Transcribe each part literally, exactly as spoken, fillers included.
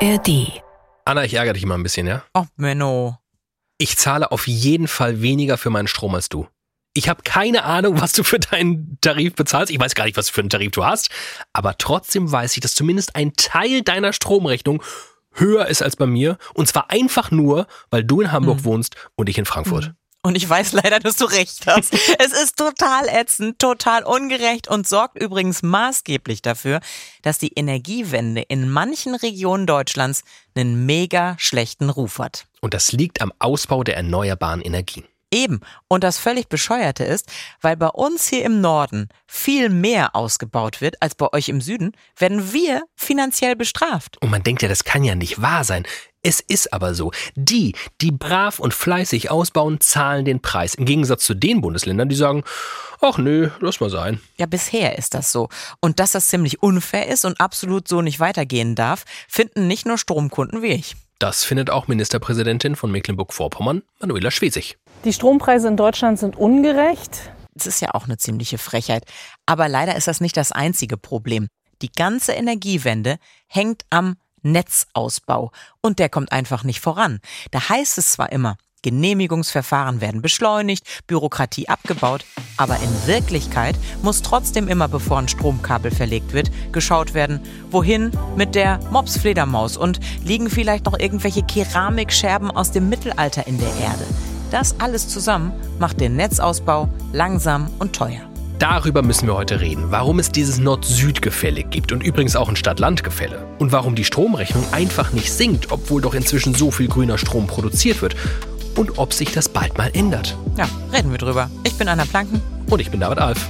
R D. Anna, ich ärgere dich mal ein bisschen, ja? Oh, Menno. Ich zahle auf jeden Fall weniger für meinen Strom als du. Ich habe keine Ahnung, was du für deinen Tarif bezahlst. Ich weiß gar nicht, was für einen Tarif du hast. Aber trotzdem weiß ich, dass zumindest ein Teil deiner Stromrechnung höher ist als bei mir. Und zwar einfach nur, weil du in Hamburg hm. wohnst und ich in Frankfurt. Hm. Und ich weiß leider, dass du recht hast. Es ist total ätzend, total ungerecht und sorgt übrigens maßgeblich dafür, dass die Energiewende in manchen Regionen Deutschlands einen mega schlechten Ruf hat. Und das liegt am Ausbau der erneuerbaren Energien. Eben. Und das völlig Bescheuerte ist, weil bei uns hier im Norden viel mehr ausgebaut wird als bei euch im Süden, werden wir finanziell bestraft. Und man denkt ja, das kann ja nicht wahr sein. Es ist aber so. Die, die brav und fleißig ausbauen, zahlen den Preis. Im Gegensatz zu den Bundesländern, die sagen, ach nö, lass mal sein. Ja, bisher ist das so. Und dass das ziemlich unfair ist und absolut so nicht weitergehen darf, finden nicht nur Stromkunden wie ich. Das findet auch Ministerpräsidentin von Mecklenburg-Vorpommern, Manuela Schwesig. Die Strompreise in Deutschland sind ungerecht. Das ist ja auch eine ziemliche Frechheit. Aber leider ist das nicht das einzige Problem. Die ganze Energiewende hängt am Netzausbau. Und der kommt einfach nicht voran. Da heißt es zwar immer, Genehmigungsverfahren werden beschleunigt, Bürokratie abgebaut, aber in Wirklichkeit muss trotzdem immer, bevor ein Stromkabel verlegt wird, geschaut werden, wohin mit der Mopsfledermaus und liegen vielleicht noch irgendwelche Keramikscherben aus dem Mittelalter in der Erde. Das alles zusammen macht den Netzausbau langsam und teuer. Darüber müssen wir heute reden, warum es dieses Nord-Süd-Gefälle gibt und übrigens auch ein Stadt-Land-Gefälle. Und warum die Stromrechnung einfach nicht sinkt, obwohl doch inzwischen so viel grüner Strom produziert wird. Und ob sich das bald mal ändert. Ja, reden wir drüber. Ich bin Anna Planken. Und ich bin David Alf.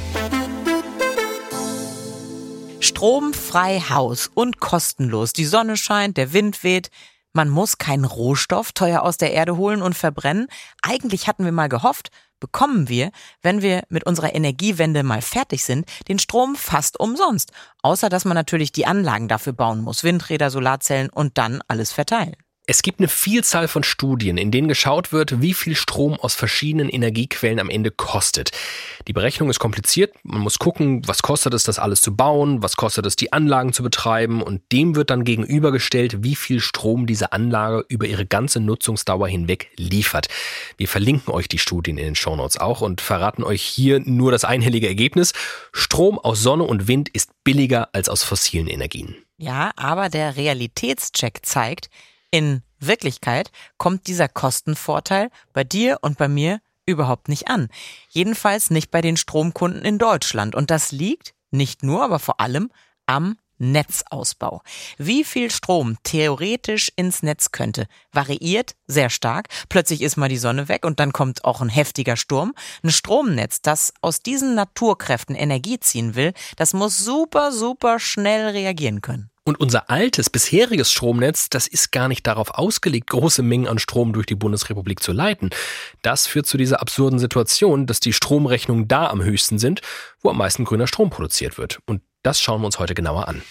Stromfrei Haus und kostenlos. Die Sonne scheint, der Wind weht. Man muss keinen Rohstoff teuer aus der Erde holen und verbrennen. Eigentlich hatten wir mal gehofft, bekommen wir, wenn wir mit unserer Energiewende mal fertig sind, den Strom fast umsonst. Außer dass man natürlich die Anlagen dafür bauen muss. Windräder, Solarzellen und dann alles verteilen. Es gibt eine Vielzahl von Studien, in denen geschaut wird, wie viel Strom aus verschiedenen Energiequellen am Ende kostet. Die Berechnung ist kompliziert. Man muss gucken, was kostet es, das alles zu bauen, was kostet es, die Anlagen zu betreiben. Und dem wird dann gegenübergestellt, wie viel Strom diese Anlage über ihre ganze Nutzungsdauer hinweg liefert. Wir verlinken euch die Studien in den Shownotes auch und verraten euch hier nur das einhellige Ergebnis. Strom aus Sonne und Wind ist billiger als aus fossilen Energien. Ja, aber der Realitätscheck zeigt, in Wirklichkeit kommt dieser Kostenvorteil bei dir und bei mir überhaupt nicht an. Jedenfalls nicht bei den Stromkunden in Deutschland. Und das liegt nicht nur, aber vor allem am Netzausbau. Wie viel Strom theoretisch ins Netz könnte, variiert sehr stark. Plötzlich ist mal die Sonne weg und dann kommt auch ein heftiger Sturm. Ein Stromnetz, das aus diesen Naturkräften Energie ziehen will, das muss super, super schnell reagieren können. Und unser altes, bisheriges Stromnetz, das ist gar nicht darauf ausgelegt, große Mengen an Strom durch die Bundesrepublik zu leiten. Das führt zu dieser absurden Situation, dass die Stromrechnungen da am höchsten sind, wo am meisten grüner Strom produziert wird. Und das schauen wir uns heute genauer an.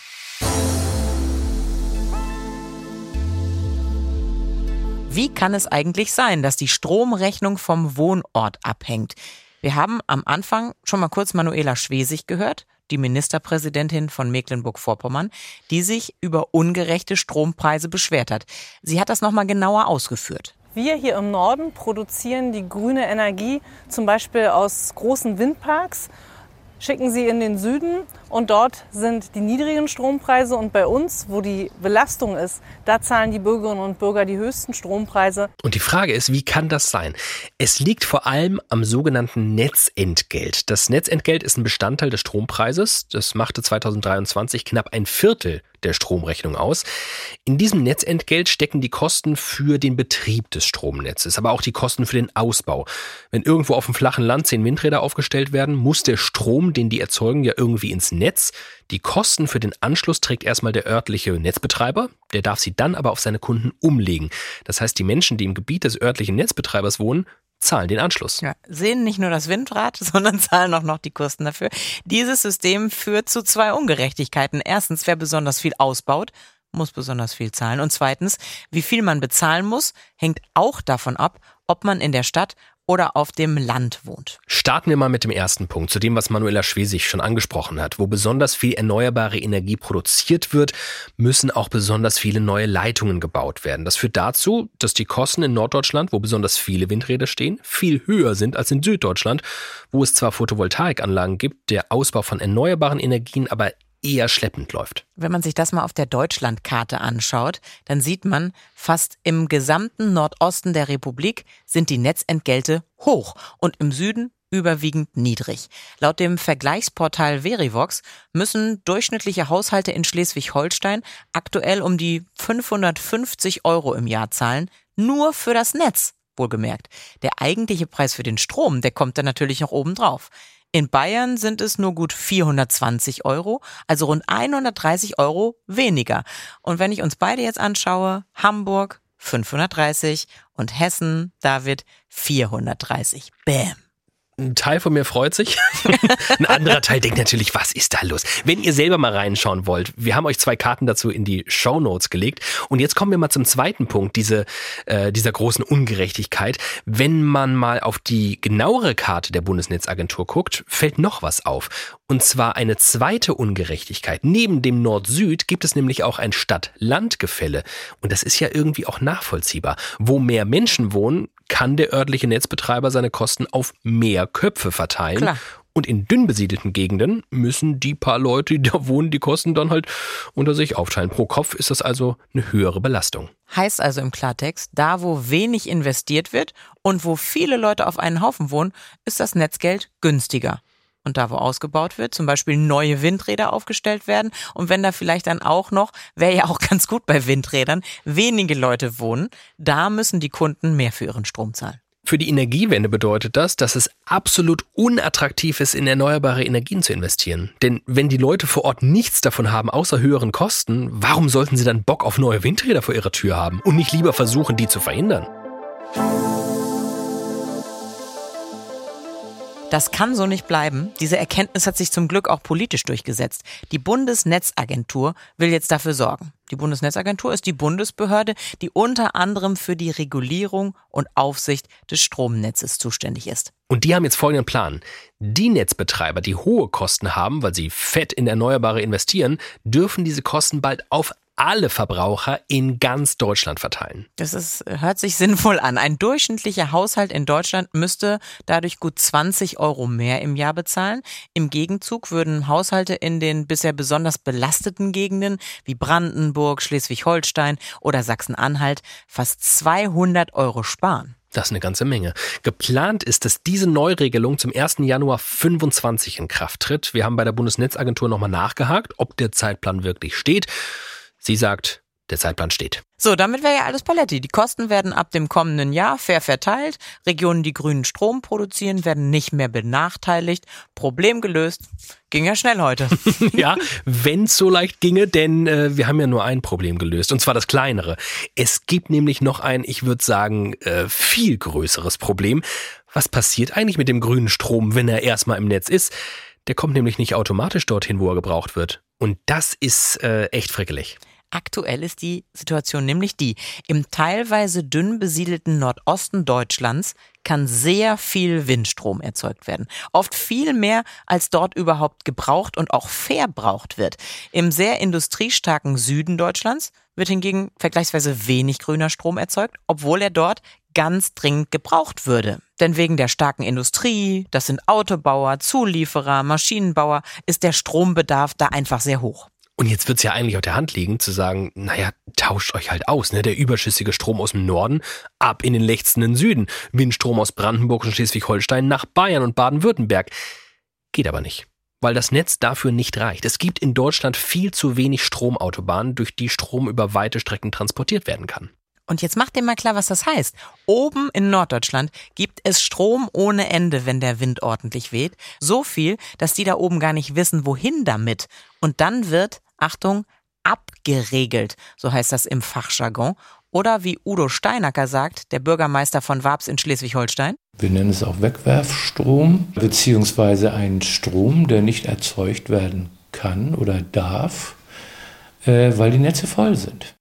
Wie kann es eigentlich sein, dass die Stromrechnung vom Wohnort abhängt? Wir haben am Anfang schon mal kurz Manuela Schwesig gehört, die Ministerpräsidentin von Mecklenburg-Vorpommern, die sich über ungerechte Strompreise beschwert hat. Sie hat das nochmal genauer ausgeführt. Wir hier im Norden produzieren die grüne Energie zum Beispiel aus großen Windparks, schicken sie in den Süden und dort sind die niedrigen Strompreise und bei uns, wo die Belastung ist, da zahlen die Bürgerinnen und Bürger die höchsten Strompreise. Und die Frage ist, wie kann das sein? Es liegt vor allem am sogenannten Netzentgelt. Das Netzentgelt ist ein Bestandteil des Strompreises. Das machte zweitausenddreiundzwanzig knapp ein Viertel der Stromrechnung aus. In diesem Netzentgelt stecken die Kosten für den Betrieb des Stromnetzes, aber auch die Kosten für den Ausbau. Wenn irgendwo auf dem flachen Land zehn Windräder aufgestellt werden, muss der Strom, den die erzeugen, ja irgendwie ins Netz. Die Kosten für den Anschluss trägt erstmal der örtliche Netzbetreiber, der darf sie dann aber auf seine Kunden umlegen. Das heißt, die Menschen, die im Gebiet des örtlichen Netzbetreibers wohnen, zahlen den Anschluss. Ja, sehen nicht nur das Windrad, sondern zahlen auch noch die Kosten dafür. Dieses System führt zu zwei Ungerechtigkeiten. Erstens, wer besonders viel ausbaut, muss besonders viel zahlen. Und zweitens, wie viel man bezahlen muss, hängt auch davon ab, ob man in der Stadt oder auf dem Land wohnt. Starten wir mal mit dem ersten Punkt, zu dem, was Manuela Schwesig schon angesprochen hat. Wo besonders viel erneuerbare Energie produziert wird, müssen auch besonders viele neue Leitungen gebaut werden. Das führt dazu, dass die Kosten in Norddeutschland, wo besonders viele Windräder stehen, viel höher sind als in Süddeutschland, wo es zwar Photovoltaikanlagen gibt, der Ausbau von erneuerbaren Energien aber eher schleppend läuft. Wenn man sich das mal auf der Deutschlandkarte anschaut, dann sieht man, fast im gesamten Nordosten der Republik sind die Netzentgelte hoch und im Süden überwiegend niedrig. Laut dem Vergleichsportal Verivox müssen durchschnittliche Haushalte in Schleswig-Holstein aktuell um die fünfhundertfünfzig Euro im Jahr zahlen, nur für das Netz, wohlgemerkt. Der eigentliche Preis für den Strom, der kommt dann natürlich noch oben drauf. In Bayern sind es nur gut vierhundertzwanzig Euro, also rund hundertdreißig Euro weniger. Und wenn ich uns beide jetzt anschaue, Hamburg fünfhundertdreißig und Hessen, David, vierhundertdreißig. Bäm. Ein Teil von mir freut sich, ein anderer Teil denkt natürlich, was ist da los? Wenn ihr selber mal reinschauen wollt, wir haben euch zwei Karten dazu in die Shownotes gelegt. Und jetzt kommen wir mal zum zweiten Punkt, diese, äh, dieser großen Ungerechtigkeit. Wenn man mal auf die genauere Karte der Bundesnetzagentur guckt, fällt noch was auf. Und zwar eine zweite Ungerechtigkeit. Neben dem Nord-Süd gibt es nämlich auch ein Stadt-Land-Gefälle. Und das ist ja irgendwie auch nachvollziehbar. Wo mehr Menschen wohnen, kann der örtliche Netzbetreiber seine Kosten auf mehr Köpfe verteilen. Klar. Und in dünn besiedelten Gegenden müssen die paar Leute, die da wohnen, die Kosten dann halt unter sich aufteilen. Pro Kopf ist das also eine höhere Belastung. Heißt also im Klartext, da wo wenig investiert wird und wo viele Leute auf einen Haufen wohnen, ist das Netzgeld günstiger. Und da, wo ausgebaut wird, zum Beispiel neue Windräder aufgestellt werden und wenn da vielleicht dann auch noch, wäre ja auch ganz gut bei Windrädern, wenige Leute wohnen, da müssen die Kunden mehr für ihren Strom zahlen. Für die Energiewende bedeutet das, dass es absolut unattraktiv ist, in erneuerbare Energien zu investieren. Denn wenn die Leute vor Ort nichts davon haben, außer höheren Kosten, warum sollten sie dann Bock auf neue Windräder vor ihrer Tür haben und nicht lieber versuchen, die zu verhindern? Das kann so nicht bleiben. Diese Erkenntnis hat sich zum Glück auch politisch durchgesetzt. Die Bundesnetzagentur will jetzt dafür sorgen. Die Bundesnetzagentur ist die Bundesbehörde, die unter anderem für die Regulierung und Aufsicht des Stromnetzes zuständig ist. Und die haben jetzt folgenden Plan. Die Netzbetreiber, die hohe Kosten haben, weil sie fett in Erneuerbare investieren, dürfen diese Kosten bald auf alle Verbraucher in ganz Deutschland verteilen. Das ist, hört sich sinnvoll an. Ein durchschnittlicher Haushalt in Deutschland müsste dadurch gut zwanzig Euro mehr im Jahr bezahlen. Im Gegenzug würden Haushalte in den bisher besonders belasteten Gegenden wie Brandenburg, Schleswig-Holstein oder Sachsen-Anhalt fast zweihundert Euro sparen. Das ist eine ganze Menge. Geplant ist, dass diese Neuregelung zum ersten Januar fünfundzwanzig in Kraft tritt. Wir haben bei der Bundesnetzagentur nochmal nachgehakt, ob der Zeitplan wirklich steht. Sie sagt, der Zeitplan steht. So, damit wäre ja alles Paletti. Die Kosten werden ab dem kommenden Jahr fair verteilt. Regionen, die grünen Strom produzieren, werden nicht mehr benachteiligt. Problem gelöst. Ging ja schnell heute. Ja, wenn es so leicht ginge, denn äh, wir haben ja nur ein Problem gelöst, und zwar das kleinere. Es gibt nämlich noch ein, ich würde sagen, äh, viel größeres Problem. Was passiert eigentlich mit dem grünen Strom, wenn er erstmal im Netz ist? Der kommt nämlich nicht automatisch dorthin, wo er gebraucht wird. Und das ist äh, echt frickelig. Aktuell ist die Situation nämlich die: Im teilweise dünn besiedelten Nordosten Deutschlands kann sehr viel Windstrom erzeugt werden. Oft viel mehr, als dort überhaupt gebraucht und auch verbraucht wird. Im sehr industriestarken Süden Deutschlands wird hingegen vergleichsweise wenig grüner Strom erzeugt, obwohl er dort ganz dringend gebraucht würde. Denn wegen der starken Industrie, das sind Autobauer, Zulieferer, Maschinenbauer, ist der Strombedarf da einfach sehr hoch. Und jetzt wird's ja eigentlich auf der Hand liegen, zu sagen, naja, tauscht euch halt aus, ne? Der überschüssige Strom aus dem Norden ab in den lechzenden Süden. Windstrom aus Brandenburg und Schleswig-Holstein nach Bayern und Baden-Württemberg. Geht aber nicht, weil das Netz dafür nicht reicht. Es gibt in Deutschland viel zu wenig Stromautobahnen, durch die Strom über weite Strecken transportiert werden kann. Und jetzt macht dir mal klar, was das heißt. Oben in Norddeutschland gibt es Strom ohne Ende, wenn der Wind ordentlich weht. So viel, dass die da oben gar nicht wissen, wohin damit. Und dann wird, Achtung, abgeregelt, so heißt das im Fachjargon. Oder wie Udo Steinacker sagt, der Bürgermeister von Wabs in Schleswig-Holstein: Wir nennen es auch Wegwerfstrom, beziehungsweise einen Strom, der nicht erzeugt werden kann oder darf, äh, weil die Netze voll sind.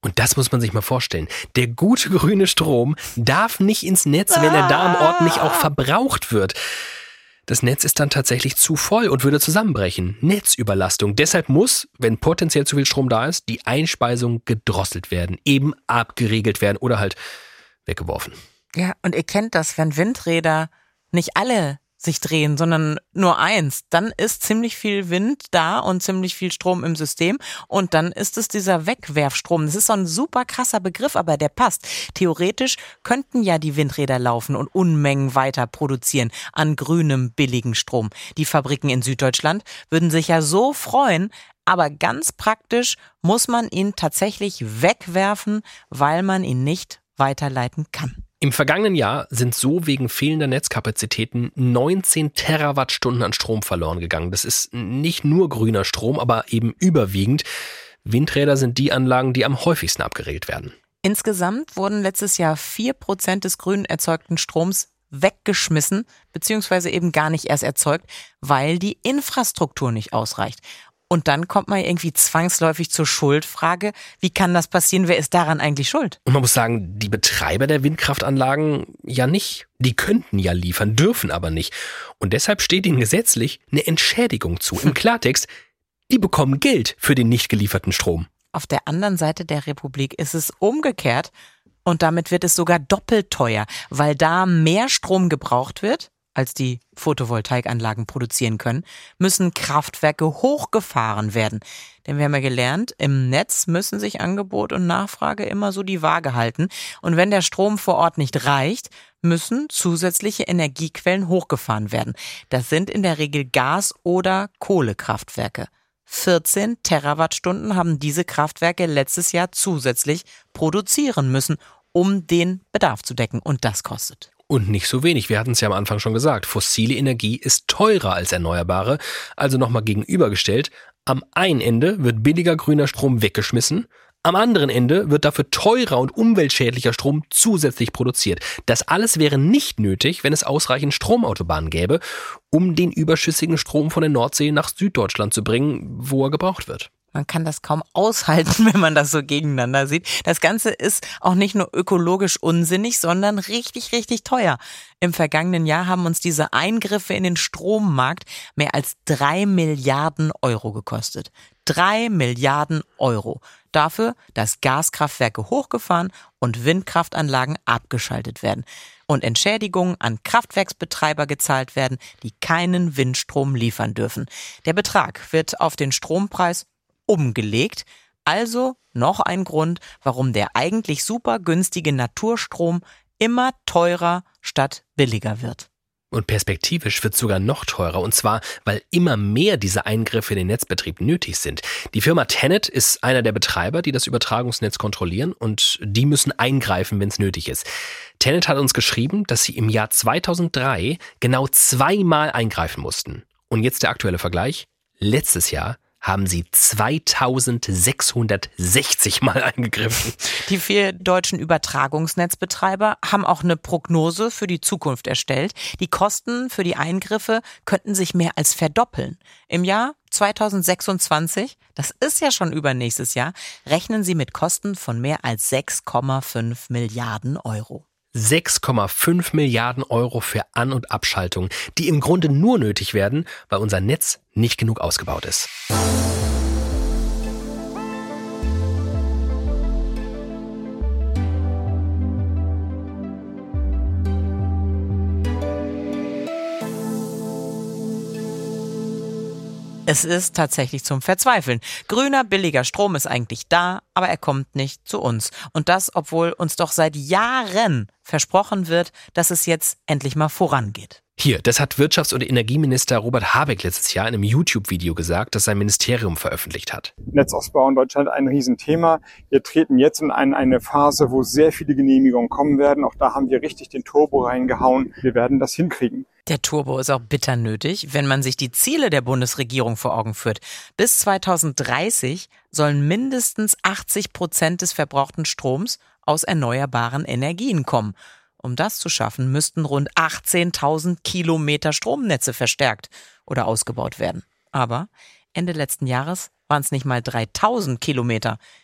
Und das muss man sich mal vorstellen. Der gute grüne Strom darf nicht ins Netz, wenn er da am Ort nicht auch verbraucht wird. Das Netz ist dann tatsächlich zu voll und würde zusammenbrechen. Netzüberlastung. Deshalb muss, wenn potenziell zu viel Strom da ist, die Einspeisung gedrosselt werden, eben abgeriegelt werden oder halt weggeworfen. Ja, und ihr kennt das, wenn Windräder nicht alle sich drehen, sondern nur eins, dann ist ziemlich viel Wind da und ziemlich viel Strom im System und dann ist es dieser Wegwerfstrom. Das ist so ein super krasser Begriff, aber der passt. Theoretisch könnten ja die Windräder laufen und Unmengen weiter produzieren an grünem, billigen Strom. Die Fabriken in Süddeutschland würden sich ja so freuen, aber ganz praktisch muss man ihn tatsächlich wegwerfen, weil man ihn nicht weiterleiten kann. Im vergangenen Jahr sind so wegen fehlender Netzkapazitäten neunzehn Terawattstunden an Strom verloren gegangen. Das ist nicht nur grüner Strom, aber eben überwiegend. Windräder sind die Anlagen, die am häufigsten abgeregelt werden. Insgesamt wurden letztes Jahr vier Prozent des grün erzeugten Stroms weggeschmissen, beziehungsweise eben gar nicht erst erzeugt, weil die Infrastruktur nicht ausreicht. Und dann kommt man irgendwie zwangsläufig zur Schuldfrage. Wie kann das passieren? Wer ist daran eigentlich schuld? Und man muss sagen, die Betreiber der Windkraftanlagen ja nicht. Die könnten ja liefern, dürfen aber nicht. Und deshalb steht ihnen gesetzlich eine Entschädigung zu. Im Klartext, die bekommen Geld für den nicht gelieferten Strom. Auf der anderen Seite der Republik ist es umgekehrt. Und damit wird es sogar doppelt teuer, weil da mehr Strom gebraucht wird, als die Photovoltaikanlagen produzieren können, müssen Kraftwerke hochgefahren werden. Denn wir haben ja gelernt, im Netz müssen sich Angebot und Nachfrage immer so die Waage halten. Und wenn der Strom vor Ort nicht reicht, müssen zusätzliche Energiequellen hochgefahren werden. Das sind in der Regel Gas- oder Kohlekraftwerke. vierzehn Terawattstunden haben diese Kraftwerke letztes Jahr zusätzlich produzieren müssen, um den Bedarf zu decken. Und das kostet. Und nicht so wenig. Wir hatten es ja am Anfang schon gesagt. Fossile Energie ist teurer als erneuerbare. Also nochmal gegenübergestellt. Am einen Ende wird billiger grüner Strom weggeschmissen. Am anderen Ende wird dafür teurer und umweltschädlicher Strom zusätzlich produziert. Das alles wäre nicht nötig, wenn es ausreichend Stromautobahnen gäbe, um den überschüssigen Strom von der Nordsee nach Süddeutschland zu bringen, wo er gebraucht wird. Man kann das kaum aushalten, wenn man das so gegeneinander sieht. Das Ganze ist auch nicht nur ökologisch unsinnig, sondern richtig, richtig teuer. Im vergangenen Jahr haben uns diese Eingriffe in den Strommarkt mehr als drei Milliarden Euro gekostet. Drei Milliarden Euro. Dafür, dass Gaskraftwerke hochgefahren und Windkraftanlagen abgeschaltet werden. Und Entschädigungen an Kraftwerksbetreiber gezahlt werden, die keinen Windstrom liefern dürfen. Der Betrag wird auf den Strompreis umgelegt. Also noch ein Grund, warum der eigentlich super günstige Naturstrom immer teurer statt billiger wird. Und perspektivisch wird es sogar noch teurer. Und zwar, weil immer mehr diese Eingriffe in den Netzbetrieb nötig sind. Die Firma TenneT ist einer der Betreiber, die das Übertragungsnetz kontrollieren. Und die müssen eingreifen, wenn es nötig ist. TenneT hat uns geschrieben, dass sie im Jahr zweitausenddrei genau zweimal eingreifen mussten. Und jetzt der aktuelle Vergleich. Letztes Jahr haben sie zweitausendsechshundertsechzig Mal eingegriffen. Die vier deutschen Übertragungsnetzbetreiber haben auch eine Prognose für die Zukunft erstellt. Die Kosten für die Eingriffe könnten sich mehr als verdoppeln. Im Jahr zweitausendsechsundzwanzig, das ist ja schon übernächstes Jahr, rechnen sie mit Kosten von mehr als sechs Komma fünf Milliarden Euro. sechs Komma fünf Milliarden Euro für An- und Abschaltungen, die im Grunde nur nötig werden, weil unser Netz nicht genug ausgebaut ist. Es ist tatsächlich zum Verzweifeln. Grüner, billiger Strom ist eigentlich da, aber er kommt nicht zu uns. Und das, obwohl uns doch seit Jahren versprochen wird, dass es jetzt endlich mal vorangeht. Hier, das hat Wirtschafts- und Energieminister Robert Habeck letztes Jahr in einem YouTube-Video gesagt, das sein Ministerium veröffentlicht hat. Netzausbau in Deutschland ein Riesenthema. Wir treten jetzt in eine Phase, wo sehr viele Genehmigungen kommen werden. Auch da haben wir richtig den Turbo reingehauen. Wir werden das hinkriegen. Der Turbo ist auch bitter nötig, wenn man sich die Ziele der Bundesregierung vor Augen führt. Bis zweitausenddreißig sollen mindestens achtzig Prozent des verbrauchten Stroms aus erneuerbaren Energien kommen. Um das zu schaffen, müssten rund achtzehntausend Kilometer Stromnetze verstärkt oder ausgebaut werden. Aber Ende letzten Jahres waren es nicht mal dreitausend Kilometer.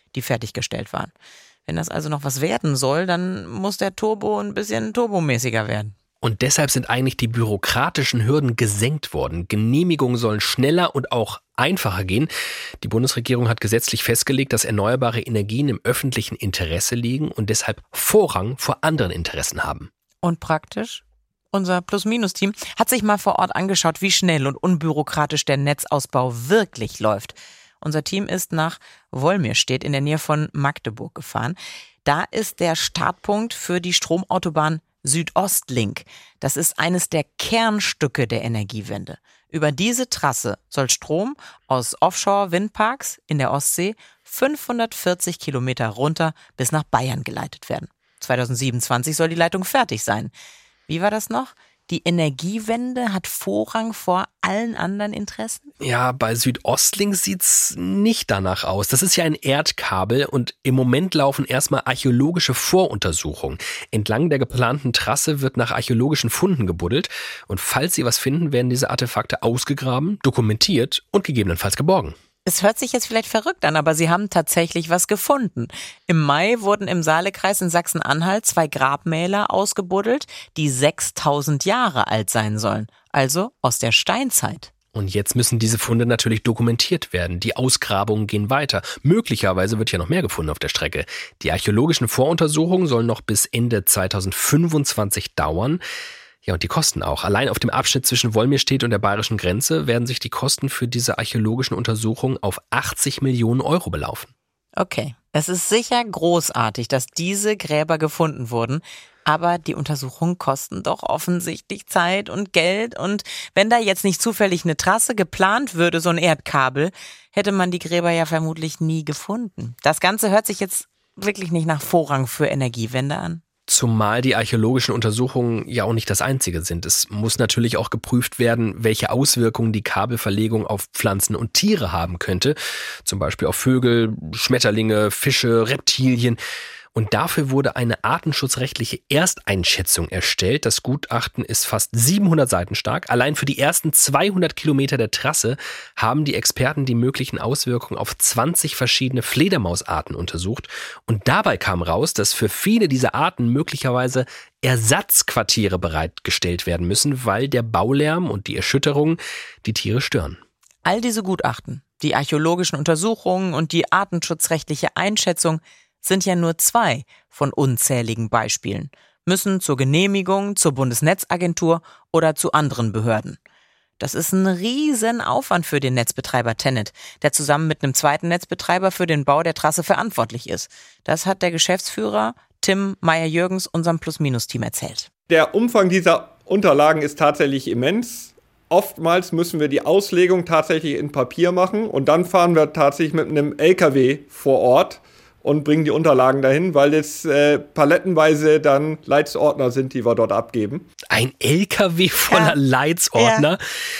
die fertiggestellt waren. Wenn das also noch was werden soll, dann muss der Turbo ein bisschen turbomäßiger werden. Und deshalb sind eigentlich die bürokratischen Hürden gesenkt worden. Genehmigungen sollen schneller und auch einfacher gehen. Die Bundesregierung hat gesetzlich festgelegt, dass erneuerbare Energien im öffentlichen Interesse liegen und deshalb Vorrang vor anderen Interessen haben. Und praktisch? Unser Plus-Minus-Team hat sich mal vor Ort angeschaut, wie schnell und unbürokratisch der Netzausbau wirklich läuft. Unser Team ist nach Wolmirstedt in der Nähe von Magdeburg gefahren. Da ist der Startpunkt für die Stromautobahn Südostlink. Das ist eines der Kernstücke der Energiewende. Über diese Trasse soll Strom aus Offshore-Windparks in der Ostsee fünfhundertvierzig Kilometer runter bis nach Bayern geleitet werden. zweitausendsiebenundzwanzig soll die Leitung fertig sein. Wie war das noch? Die Energiewende hat Vorrang vor allen anderen Interessen? Ja, bei Südostlink sieht's nicht danach aus. Das ist ja ein Erdkabel und im Moment laufen erstmal archäologische Voruntersuchungen. Entlang der geplanten Trasse wird nach archäologischen Funden gebuddelt und falls sie was finden, werden diese Artefakte ausgegraben, dokumentiert und gegebenenfalls geborgen. Es hört sich jetzt vielleicht verrückt an, aber sie haben tatsächlich was gefunden. Im Mai wurden im Saalekreis in Sachsen-Anhalt zwei Grabmäler ausgebuddelt, die sechstausend Jahre alt sein sollen. Also aus der Steinzeit. Und jetzt müssen diese Funde natürlich dokumentiert werden. Die Ausgrabungen gehen weiter. Möglicherweise wird ja noch mehr gefunden auf der Strecke. Die archäologischen Voruntersuchungen sollen noch bis Ende zweitausendfünfundzwanzig dauern. Ja, und die Kosten auch. Allein auf dem Abschnitt zwischen Wolmirstedt und der bayerischen Grenze werden sich die Kosten für diese archäologischen Untersuchungen auf achtzig Millionen Euro belaufen. Okay, es ist sicher großartig, dass diese Gräber gefunden wurden, aber die Untersuchungen kosten doch offensichtlich Zeit und Geld und wenn da jetzt nicht zufällig eine Trasse geplant würde, so ein Erdkabel, hätte man die Gräber ja vermutlich nie gefunden. Das Ganze hört sich jetzt wirklich nicht nach Vorrang für Energiewende an. Zumal die archäologischen Untersuchungen ja auch nicht das einzige sind. Es muss natürlich auch geprüft werden, welche Auswirkungen die Kabelverlegung auf Pflanzen und Tiere haben könnte. Zum Beispiel auf Vögel, Schmetterlinge, Fische, Reptilien. Und dafür wurde eine artenschutzrechtliche Ersteinschätzung erstellt. Das Gutachten ist fast siebenhundert Seiten stark. Allein für die ersten zweihundert Kilometer der Trasse haben die Experten die möglichen Auswirkungen auf zwanzig verschiedene Fledermausarten untersucht. Und dabei kam raus, dass für viele dieser Arten möglicherweise Ersatzquartiere bereitgestellt werden müssen, weil der Baulärm und die Erschütterungen die Tiere stören. All diese Gutachten, die archäologischen Untersuchungen und die artenschutzrechtliche Einschätzung sind ja nur zwei von unzähligen Beispielen, müssen zur Genehmigung, zur Bundesnetzagentur oder zu anderen Behörden. Das ist ein riesen Aufwand für den Netzbetreiber TenneT, der zusammen mit einem zweiten Netzbetreiber für den Bau der Trasse verantwortlich ist. Das hat der Geschäftsführer Tim Meyer-Jürgens unserem Plus-Minus-Team erzählt. Der Umfang dieser Unterlagen ist tatsächlich immens. Oftmals müssen wir die Auslegung tatsächlich in Papier machen und dann fahren wir tatsächlich mit einem L K W vor Ort und bringen die Unterlagen dahin, weil es äh, palettenweise dann Leitsordner sind, die wir dort abgeben. Ein L K W voller ja. Leitsordner? Ja.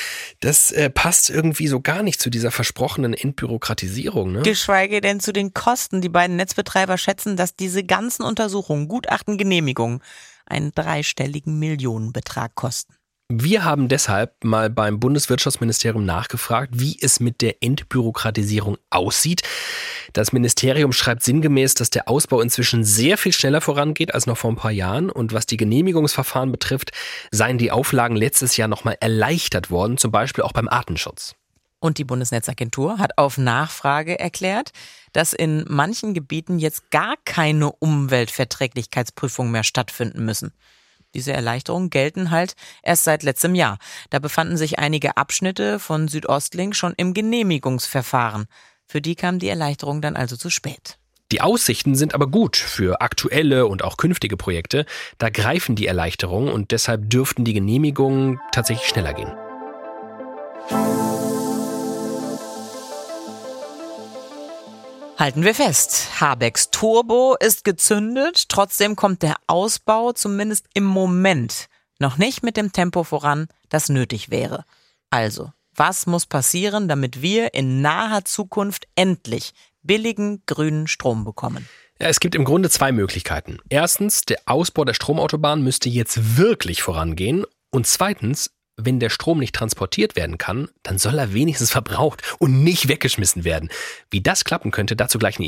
Das äh, passt irgendwie so gar nicht zu dieser versprochenen Entbürokratisierung, ne? Geschweige denn zu den Kosten. Die beiden Netzbetreiber schätzen, dass diese ganzen Untersuchungen, Gutachten, Genehmigungen einen dreistelligen Millionenbetrag kosten. Wir haben deshalb mal beim Bundeswirtschaftsministerium nachgefragt, wie es mit der Entbürokratisierung aussieht. Das Ministerium schreibt sinngemäß, dass der Ausbau inzwischen sehr viel schneller vorangeht als noch vor ein paar Jahren. Und was die Genehmigungsverfahren betrifft, seien die Auflagen letztes Jahr nochmal erleichtert worden, zum Beispiel auch beim Artenschutz. Und die Bundesnetzagentur hat auf Nachfrage erklärt, dass in manchen Gebieten jetzt gar keine Umweltverträglichkeitsprüfungen mehr stattfinden müssen. Diese Erleichterungen gelten halt erst seit letztem Jahr. Da befanden sich einige Abschnitte von Südostlink schon im Genehmigungsverfahren. Für die kam die Erleichterung dann also zu spät. Die Aussichten sind aber gut für aktuelle und auch künftige Projekte. Da greifen die Erleichterungen und deshalb dürften die Genehmigungen tatsächlich schneller gehen. Halten wir fest, Habecks Turbo ist gezündet, trotzdem kommt der Ausbau zumindest im Moment noch nicht mit dem Tempo voran, das nötig wäre. Also, was muss passieren, damit wir in naher Zukunft endlich billigen grünen Strom bekommen? Ja, es gibt im Grunde zwei Möglichkeiten. Erstens, der Ausbau der Stromautobahn müsste jetzt wirklich vorangehen. Und zweitens, wenn der Strom nicht transportiert werden kann, dann soll er wenigstens verbraucht und nicht weggeschmissen werden. Wie das klappen könnte, dazu gleich eine Idee.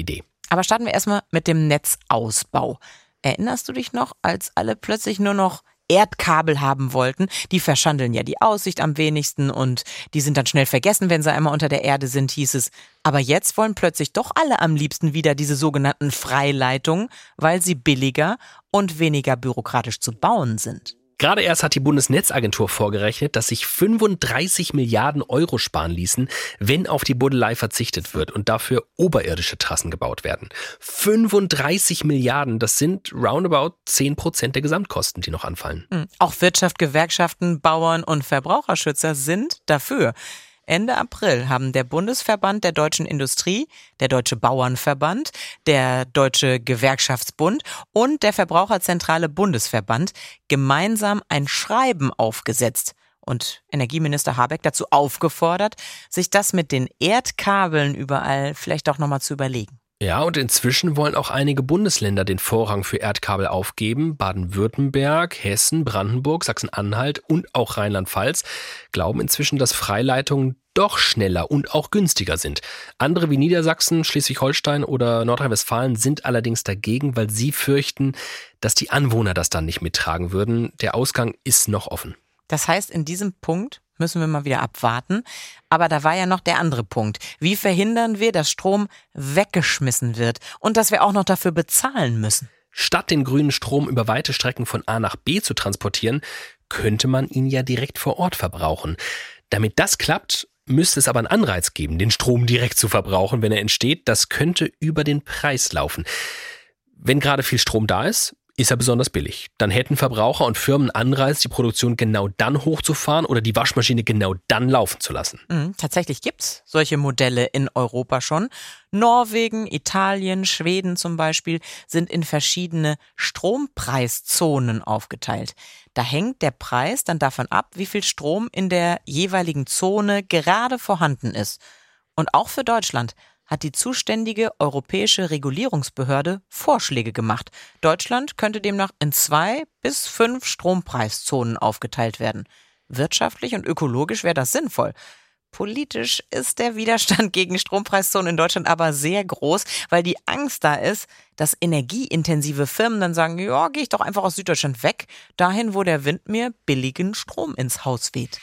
Aber starten wir erstmal mit dem Netzausbau. Erinnerst du dich noch, als alle plötzlich nur noch Erdkabel haben wollten? Die verschandeln ja die Aussicht am wenigsten und die sind dann schnell vergessen, wenn sie einmal unter der Erde sind, hieß es. Aber jetzt wollen plötzlich doch alle am liebsten wieder diese sogenannten Freileitungen, weil sie billiger und weniger bürokratisch zu bauen sind. Gerade erst hat die Bundesnetzagentur vorgerechnet, dass sich fünfunddreißig Milliarden Euro sparen ließen, wenn auf die Buddelei verzichtet wird und dafür oberirdische Trassen gebaut werden. fünfunddreißig Milliarden, das sind roundabout zehn Prozent der Gesamtkosten, die noch anfallen. Auch Wirtschaft, Gewerkschaften, Bauern und Verbraucherschützer sind dafür. Ende April haben der Bundesverband der deutschen Industrie, der Deutsche Bauernverband, der Deutsche Gewerkschaftsbund und der Verbraucherzentrale Bundesverband gemeinsam ein Schreiben aufgesetzt und Energieminister Habeck dazu aufgefordert, sich das mit den Erdkabeln überall vielleicht auch nochmal zu überlegen. Ja, und inzwischen wollen auch einige Bundesländer den Vorrang für Erdkabel aufgeben. Baden-Württemberg, Hessen, Brandenburg, Sachsen-Anhalt und auch Rheinland-Pfalz glauben inzwischen, dass Freileitungen doch schneller und auch günstiger sind. Andere wie Niedersachsen, Schleswig-Holstein oder Nordrhein-Westfalen sind allerdings dagegen, weil sie fürchten, dass die Anwohner das dann nicht mittragen würden. Der Ausgang ist noch offen. Das heißt, in diesem Punkt müssen wir mal wieder abwarten. Aber da war ja noch der andere Punkt. Wie verhindern wir, dass Strom weggeschmissen wird und dass wir auch noch dafür bezahlen müssen? Statt den grünen Strom über weite Strecken von A nach B zu transportieren, könnte man ihn ja direkt vor Ort verbrauchen. Damit das klappt, müsste es aber einen Anreiz geben, den Strom direkt zu verbrauchen, wenn er entsteht. Das könnte über den Preis laufen. Wenn gerade viel Strom da ist, ist er besonders billig. Dann hätten Verbraucher und Firmen Anreiz, die Produktion genau dann hochzufahren oder die Waschmaschine genau dann laufen zu lassen. Mhm, tatsächlich gibt's solche Modelle in Europa schon. Norwegen, Italien, Schweden zum Beispiel sind in verschiedene Strompreiszonen aufgeteilt. Da hängt der Preis dann davon ab, wie viel Strom in der jeweiligen Zone gerade vorhanden ist. Und auch für Deutschland hat die zuständige europäische Regulierungsbehörde Vorschläge gemacht. Deutschland könnte demnach in zwei bis fünf Strompreiszonen aufgeteilt werden. Wirtschaftlich und ökologisch wäre das sinnvoll. Politisch ist der Widerstand gegen Strompreiszonen in Deutschland aber sehr groß, weil die Angst da ist, dass energieintensive Firmen dann sagen, ja, gehe ich doch einfach aus Süddeutschland weg, dahin, wo der Wind mir billigen Strom ins Haus weht.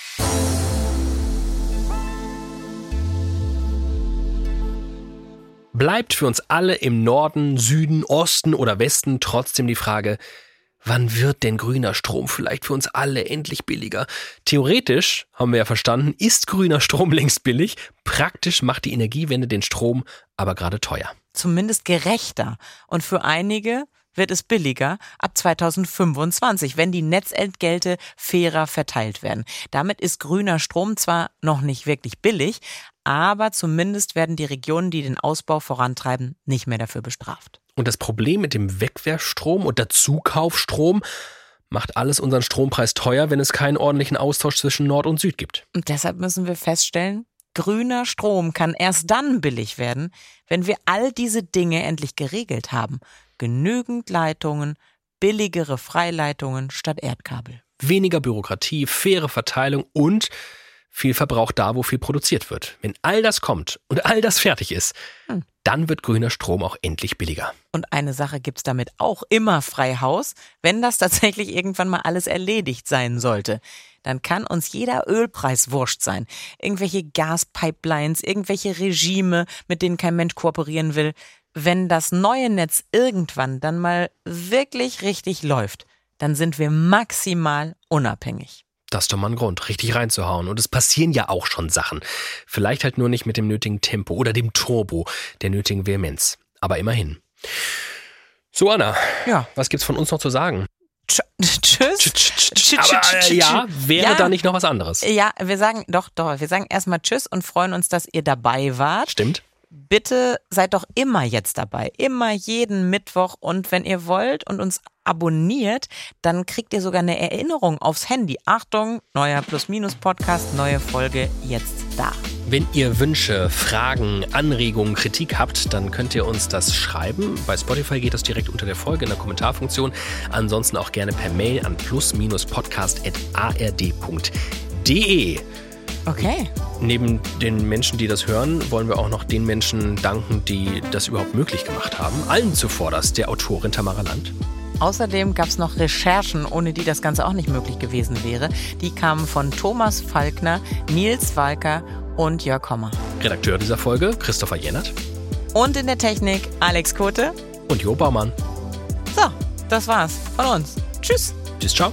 Bleibt für uns alle im Norden, Süden, Osten oder Westen trotzdem die Frage, wann wird denn grüner Strom vielleicht für uns alle endlich billiger? Theoretisch, haben wir ja verstanden, ist grüner Strom längst billig. Praktisch macht die Energiewende den Strom aber gerade teuer. Zumindest gerechter. Und für einige wird es billiger ab zweitausendfünfundzwanzig, wenn die Netzentgelte fairer verteilt werden. Damit ist grüner Strom zwar noch nicht wirklich billig, aber zumindest werden die Regionen, die den Ausbau vorantreiben, nicht mehr dafür bestraft. Und das Problem mit dem Wegwerfstrom und der Zukaufstrom macht alles unseren Strompreis teuer, wenn es keinen ordentlichen Austausch zwischen Nord und Süd gibt. Und deshalb müssen wir feststellen, grüner Strom kann erst dann billig werden, wenn wir all diese Dinge endlich geregelt haben. Genügend Leitungen, billigere Freileitungen statt Erdkabel. Weniger Bürokratie, faire Verteilung und viel Verbrauch da, wo viel produziert wird. Wenn all das kommt und all das fertig ist, hm. dann wird grüner Strom auch endlich billiger. Und eine Sache gibt's damit auch immer frei Haus. Wenn das tatsächlich irgendwann mal alles erledigt sein sollte, dann kann uns jeder Ölpreis wurscht sein. Irgendwelche Gaspipelines, irgendwelche Regime, mit denen kein Mensch kooperieren will. Wenn das neue Netz irgendwann dann mal wirklich richtig läuft, dann sind wir maximal unabhängig. Das ist doch mal ein Grund, richtig reinzuhauen. Und es passieren ja auch schon Sachen. Vielleicht halt nur nicht mit dem nötigen Tempo oder dem Turbo, der nötigen Vehemenz. Aber immerhin. So, Anna, ja. Was gibt's von uns noch zu sagen? Tschüss. Aber äh, ja, wäre ja. da nicht noch was anderes? Ja, wir sagen, doch, doch, wir sagen erstmal Tschüss und freuen uns, dass ihr dabei wart. Stimmt. Bitte seid doch immer jetzt dabei, immer jeden Mittwoch und wenn ihr wollt und uns abonniert, dann kriegt ihr sogar eine Erinnerung aufs Handy. Achtung, neuer Plus-Minus-Podcast, neue Folge jetzt da. Wenn ihr Wünsche, Fragen, Anregungen, Kritik habt, dann könnt ihr uns das schreiben. Bei Spotify geht das direkt unter der Folge in der Kommentarfunktion. Ansonsten auch gerne per Mail an plus minus podcast at a r d punkt d e. Okay. Neben den Menschen, die das hören, wollen wir auch noch den Menschen danken, die das überhaupt möglich gemacht haben. Allen zuvorderst der Autorin Tamara Land. Außerdem gab es noch Recherchen, ohne die das Ganze auch nicht möglich gewesen wäre. Die kamen von Thomas Falkner, Nils Walker und Jörg Hommer. Redakteur dieser Folge Christopher Jennert. Und in der Technik Alex Kote. Und Jo Baumann. So, das war's von uns. Tschüss. Tschüss, ciao.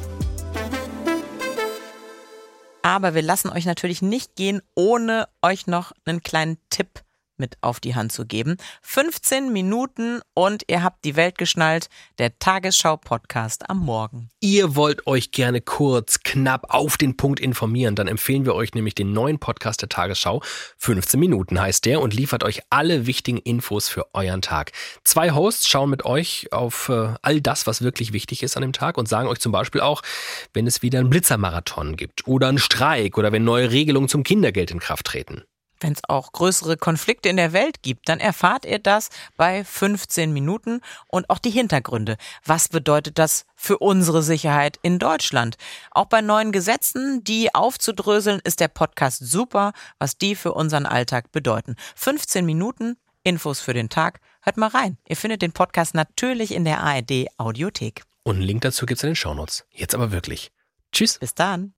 Aber wir lassen euch natürlich nicht gehen, ohne euch noch einen kleinen Tipp mit auf die Hand zu geben. fünfzehn Minuten und ihr habt die Welt geschnallt. Der Tagesschau-Podcast am Morgen. Ihr wollt euch gerne kurz, knapp auf den Punkt informieren. Dann empfehlen wir euch nämlich den neuen Podcast der Tagesschau. fünfzehn Minuten heißt der und liefert euch alle wichtigen Infos für euren Tag. Zwei Hosts schauen mit euch auf äh, all das, was wirklich wichtig ist an dem Tag und sagen euch zum Beispiel auch, wenn es wieder einen Blitzermarathon gibt oder einen Streik oder wenn neue Regelungen zum Kindergeld in Kraft treten. Wenn es auch größere Konflikte in der Welt gibt, dann erfahrt ihr das bei fünfzehn Minuten und auch die Hintergründe. Was bedeutet das für unsere Sicherheit in Deutschland? Auch bei neuen Gesetzen, die aufzudröseln, ist der Podcast super, was die für unseren Alltag bedeuten. fünfzehn Minuten, Infos für den Tag. Hört mal rein. Ihr findet den Podcast natürlich in der A R D Audiothek. Und einen Link dazu gibt's in den Shownotes. Jetzt aber wirklich. Tschüss. Bis dann.